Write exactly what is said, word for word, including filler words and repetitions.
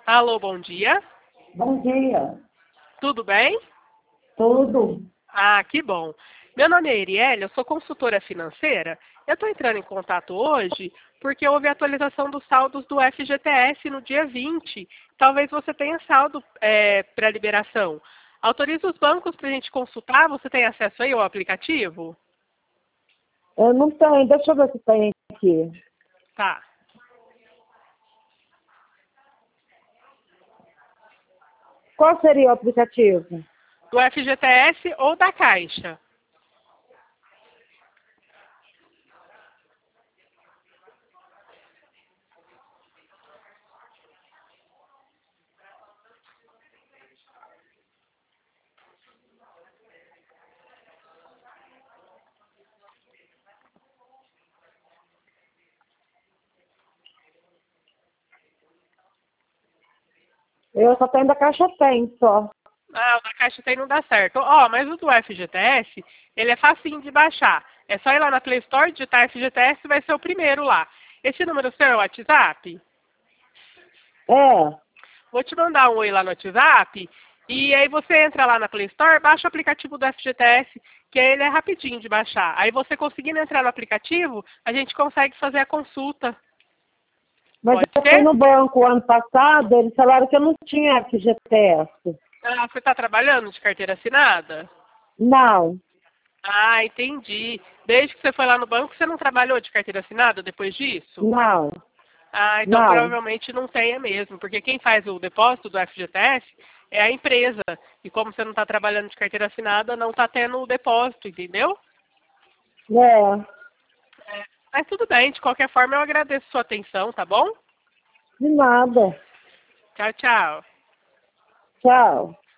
Alô, bom dia. Bom dia. Tudo bem? Tudo. Ah, que bom. Meu nome é Erielle, eu sou consultora financeira. Eu estou entrando em contato hoje porque houve atualização dos saldos do F G T S no dia vinte. Talvez você tenha saldo é, para liberação. Autoriza os bancos para a gente consultar. Você tem acesso aí ao aplicativo? Eu não tenho, deixa eu ver se tem aqui. Tá. Qual seria o aplicativo? Do F G T S ou da Caixa? Eu só tenho da Caixa Tem, só. Ah, o da Caixa tem não dá certo. Ó, mas o do F G T S, ele é facinho de baixar. É só ir lá na Play Store, digitar F G T S, vai ser o primeiro lá. Esse número seu é o WhatsApp? É. Vou te mandar um oi lá no WhatsApp, e aí você entra lá na Play Store, baixa o aplicativo do F G T S, que aí ele é rapidinho de baixar. Aí você conseguindo entrar no aplicativo, a gente consegue fazer a consulta. Mas Pode eu fui ser? no banco ano passado, eles falaram que eu não tinha F G T S. Ah, você está trabalhando de carteira assinada? Não, Ah, entendi. Desde que você foi lá no banco, você não trabalhou de carteira assinada depois disso? não, Ah, então não. provavelmente não tenha mesmo, porque quem faz o depósito do F G T S é a empresa. E como você não está trabalhando de carteira assinada, não está tendo o depósito, entendeu? É, É. Mas tudo bem, de qualquer forma eu agradeço sua atenção, tá bom? de nada. Tchau, tchau. Tchau.